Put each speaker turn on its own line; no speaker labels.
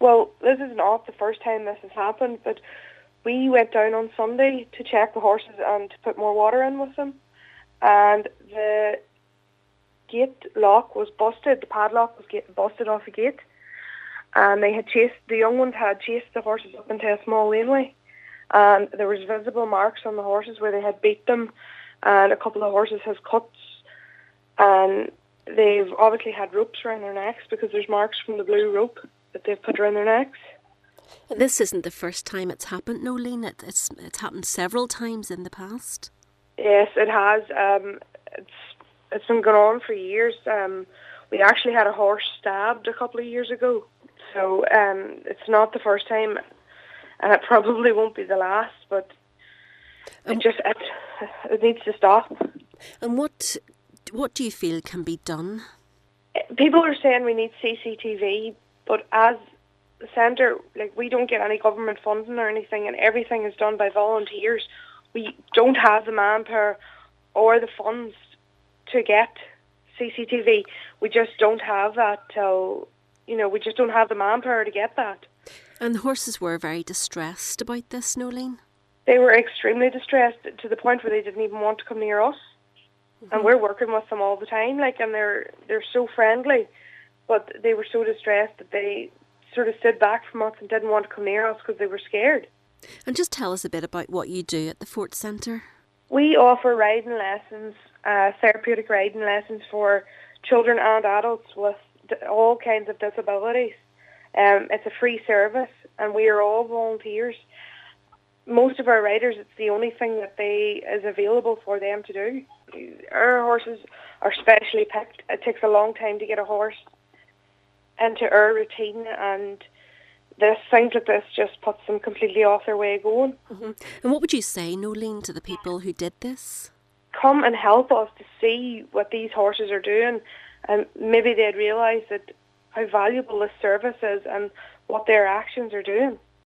Well, this is not the first time this has happened, but we went down on Sunday to check the horses and to put more water in with them, and the gate lock was busted. The padlock was busted off the gate, and the young ones had chased the horses up into a small laneway, and there was visible marks on the horses where they had beat them, and a couple of horses has cuts, and they've obviously had ropes around their necks because there's marks from the blue rope that they've put around their necks.
This isn't the first time it's happened, Nolene. It's happened several times in the past.
Yes, it has. It's been going on for years. We actually had a horse stabbed a couple of years ago, so it's not the first time, and it probably won't be the last. But it needs to stop.
And what do you feel can be done?
People are saying we need CCTV, but as the centre, we don't get any government funding or anything, and everything is done by volunteers. We don't have the manpower or the funds to get CCTV. We just don't have that. We just don't have the manpower to get that.
And the horses were very distressed about this, Nolene?
They were extremely distressed to the point where they didn't even want to come near us. Mm-hmm. And we're working with them all the time, and they're so friendly, but they were so distressed that they sort of stood back from us and didn't want to come near us because they were scared.
And just tell us a bit about what you do at the Fort Centre.
We offer riding lessons, therapeutic riding lessons for children and adults with all kinds of disabilities. It's a free service, and we are all volunteers. Most of our riders, it's the only thing that is available for them to do. Our horses are specially picked. It takes a long time to get a horse into our routine, and things like this just puts them completely off their way going.
Mm-hmm. And what would you say, Nolene, to the people who did this?
Come and help us to see what these horses are doing, and maybe they'd realise that how valuable this service is and what their actions are doing.